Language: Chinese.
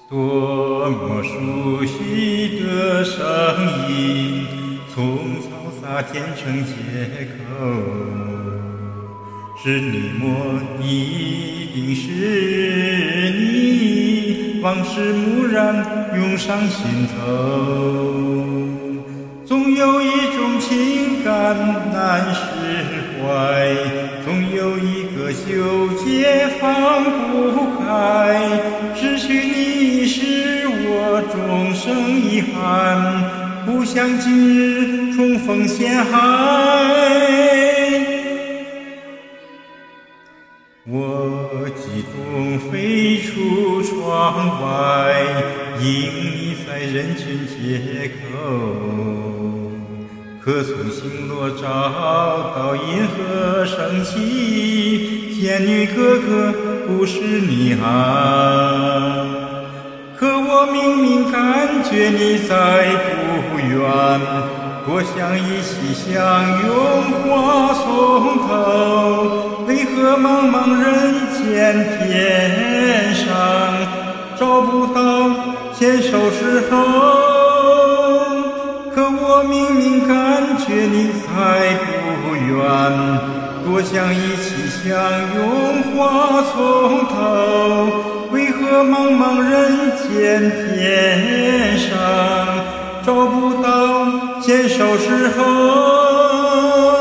多么熟悉的声音，从嘈杂天成街口，是你我，一定是你，往事蓦然涌上心头，总有一种情感难释怀，总有一个纠结放不开，失去你是我终生遗憾，不想今日重逢陷害。我激动飞出窗外，迎你在人群街口，可从星落照到银河升起，天女哥哥不是你啊，可我明明感觉你在不远，多想一起相拥花丛头，为何茫茫人间天上找不到牵手时候，可我明明感觉你在不远，多想一起相拥花丛头，为何茫茫人间天上找不到牵手时候。